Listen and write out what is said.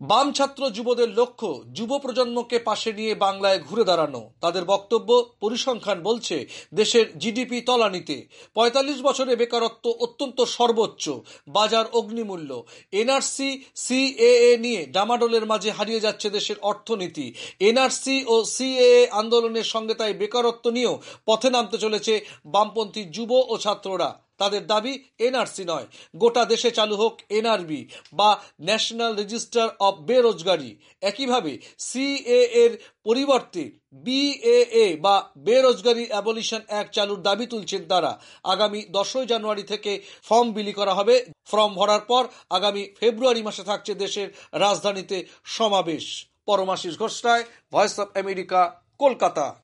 বাম ছাত্র যুবদের লক্ষ্য যুব প্রজন্মকে পাশে নিয়ে বাংলায় ঘুরে দাঁড়ানো। তাদের বক্তব্য, পরিসংখ্যান বলছে দেশের জিডিপি তলানিতে, ৪৫ বছরে বেকারত্ব অত্যন্ত সর্বোচ্চ, বাজার অগ্নিমূল্য, এনআরসি সিএএ নিয়ে ডামাডোলের মাঝে হারিয়ে যাচ্ছে দেশের অর্থনীতি। এনআরসি ও সিএএ আন্দোলনের সঙ্গে তাই বেকারত্ব নিয়েও পথে নামতে চলেছে বামপন্থী যুব ও ছাত্ররা। তাদের দাবি এনআরসি নয়, গোটা দেশে চালু হোক এনআরবি বা ন্যাশনাল রেজিস্টার অব বেরোজগারি। একইভাবে সিএ এর পরিবর্তে বিএএ বা বেরোজগারি অ্যাবলিশন অ্যাক্ট চালুর দাবি তুলছেন তারা। আগামী 10 জানুয়ারি থেকে ফর্ম বিলি করা হবে। ফর্ম ভরার পর আগামী ফেব্রুয়ারি মাসে থাকছে দেশের রাজধানীতে সমাবেশ। Paramashis Ghosh Roy, voice of America, Kolkata.